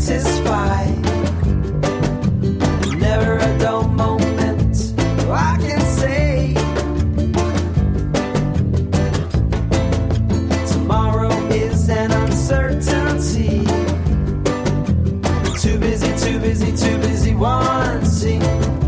satisfied. Never a dull moment I can say. Tomorrow is an uncertainty. Too busy wanting.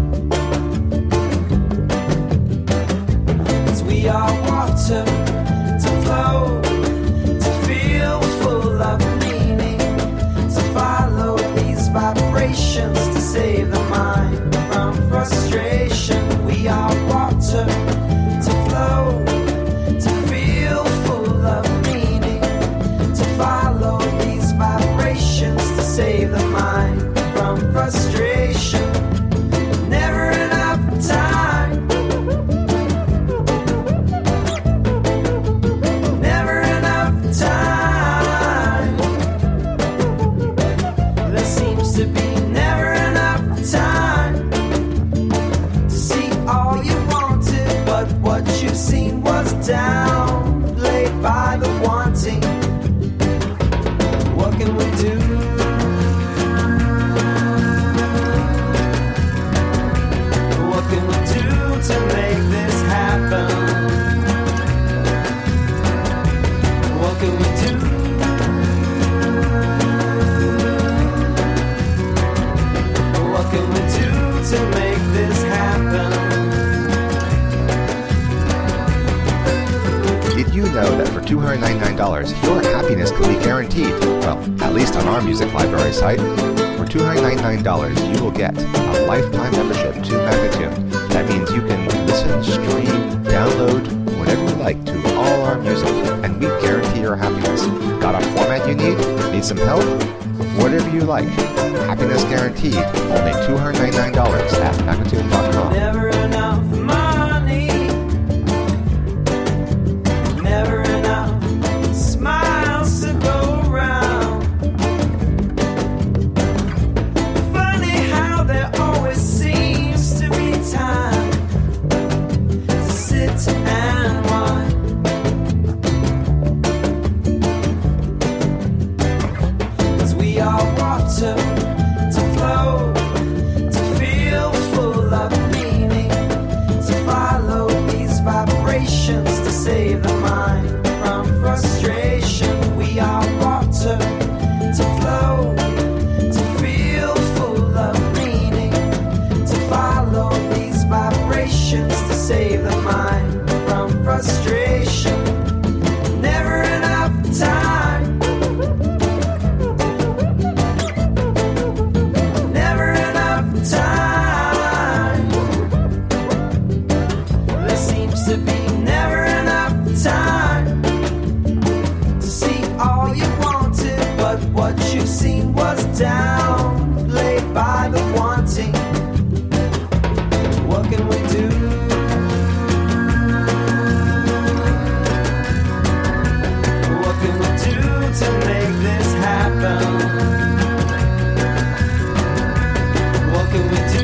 'Cause we are water to flow, to feel full of meaning, to follow these vibrations, to save the mind from frustration. We are water to flow, to feel full of meaning, to follow these vibrations, to save the mind from frustration. Never enough time. Never enough time. There seems to be never enough time to see all you wanted, but what you've seen was downplayed by the wanting. What can we do? What can we do to make this happen? What can we do? What can we do to make this happen? Did you know that for $299, your happiness can be guaranteed? Well, at least on our music library site. For $299, you will get a lifetime membership to Magnatune. That means you can listen, stream, download, whatever you like to all our music, and we guarantee your happiness. Got a format you need? Need some help? Whatever you like. Happiness guaranteed. Only $299 at Magnatune.com. Never enough money. Never enough smiles to go round. Funny how there always seems to be time to sit and whine. 'Cause we are water to flow, to feel full of meaning, to follow these vibrations, to save the mind from frustration. We are water to flow, to feel full of meaning, to follow these vibrations, to save the mind from frustration. Never enough time. Never enough time. There seems to be never enough time to see all you wanted, but what you've seen was downplayed by the wanting. What can we do? What can we do to make this happen? What can we do?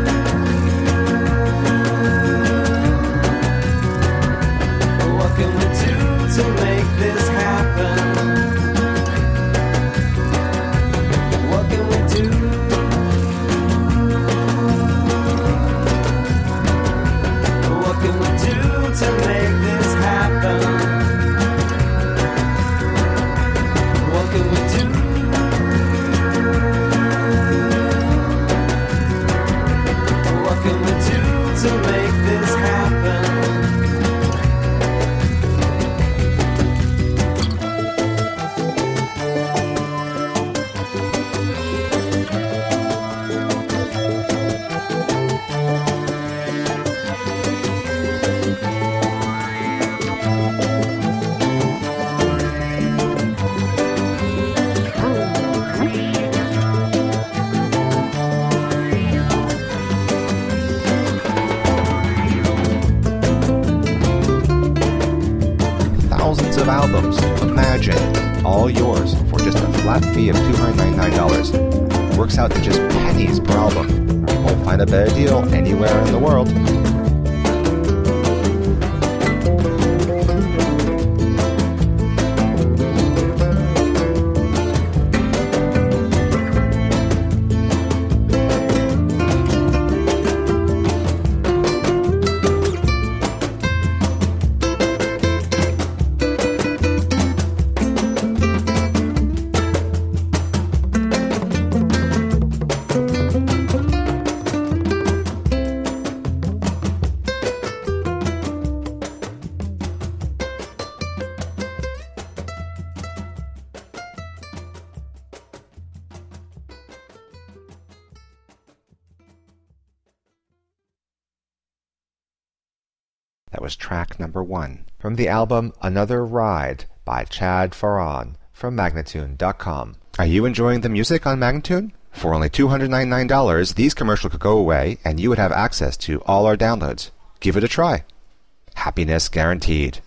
What can we do to make this happen? What can we do? What can we do to make this happen? What can we do? What can we do to make this happen? Thousands of albums. Imagine. All yours for just a flat fee of $299. Works out to just pennies per album. You won't find a better deal anywhere in the world. That was track number 1 from the album Another Ride by Chad Farron from Magnatune.com. Are you enjoying the music on Magnatune? For only $299, these commercials could go away and you would have access to all our downloads. Give it a try. Happiness guaranteed.